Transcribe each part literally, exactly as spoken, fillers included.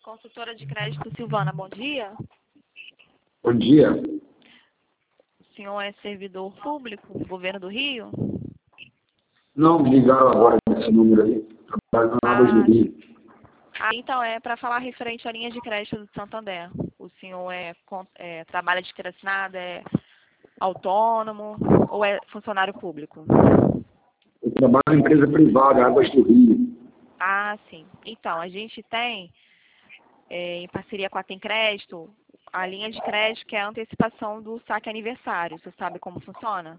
Consultora de crédito Silvana, bom dia. Bom dia. O senhor é servidor público do governo do Rio? Não, me ligaram agora nesse número aí. Trabalho na Águas do Rio. Ah, então é para falar referente à linha de crédito do Santander. O senhor é, é, trabalha de carteira assinada, é autônomo ou é funcionário público? Eu trabalho em empresa privada, Águas do Rio. Ah, sim. Então, a gente tem, é, em parceria com a Tem Crédito, a linha de crédito que é a antecipação do saque aniversário. Você sabe como funciona?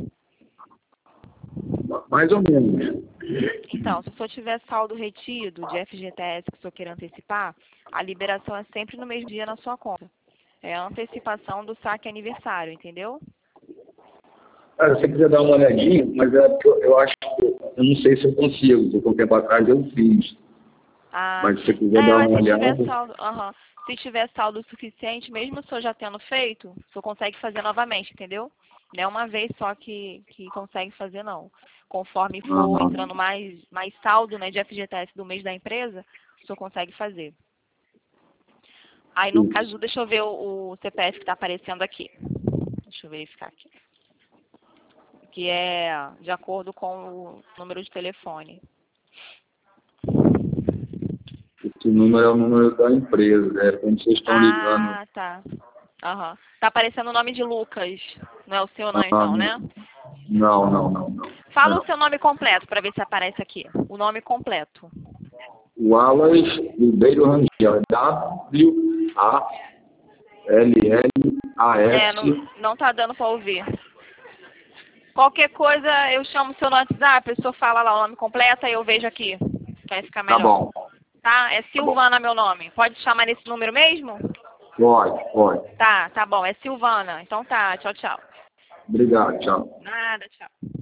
Mais ou menos. Então, se o senhor tiver saldo retido de F G T S que o senhor queira antecipar, a liberação é sempre no mesmo dia na sua conta. É a antecipação do saque aniversário, entendeu? Cara, se você quiser dar uma olhadinha, mas é porque eu, eu acho que eu não sei se eu consigo, porque um tempo atrás eu fiz. Ah, Mas se você sim. quiser É, dar mas uma se tiver olhada. saldo, aham. Se tiver saldo suficiente, mesmo o senhor já tendo feito, o senhor consegue fazer novamente, entendeu? Não é uma vez só que, que consegue fazer, não. Conforme for Aham. entrando mais, mais saldo, né, de F G T S do mês da empresa, o senhor consegue fazer. Aí, no caso, deixa eu ver o, o C P F que está aparecendo aqui. Deixa eu verificar aqui. Que é de acordo com o número de telefone. Esse número é o número da empresa, é quando vocês estão ligando. Ah, tá. Aham. Tá aparecendo o nome de Lucas. Não é o seu não, Ah, então, né? não, não, não, não. Fala o Não. seu nome completo para ver se aparece aqui. O nome completo. Wallace Ribeiro Rangel. É W A L L A É, S. não, não tá dando para ouvir. Qualquer coisa, eu chamo o seu no WhatsApp, o senhor fala lá o nome completo e eu vejo aqui. Vai ficar Tá melhor. bom. Tá? É Tá bom. Silvana meu nome. Pode chamar nesse número mesmo? Pode, pode. Tá, tá bom. É Silvana. Então tá. Tchau, tchau. Obrigado, tchau. Nada, tchau.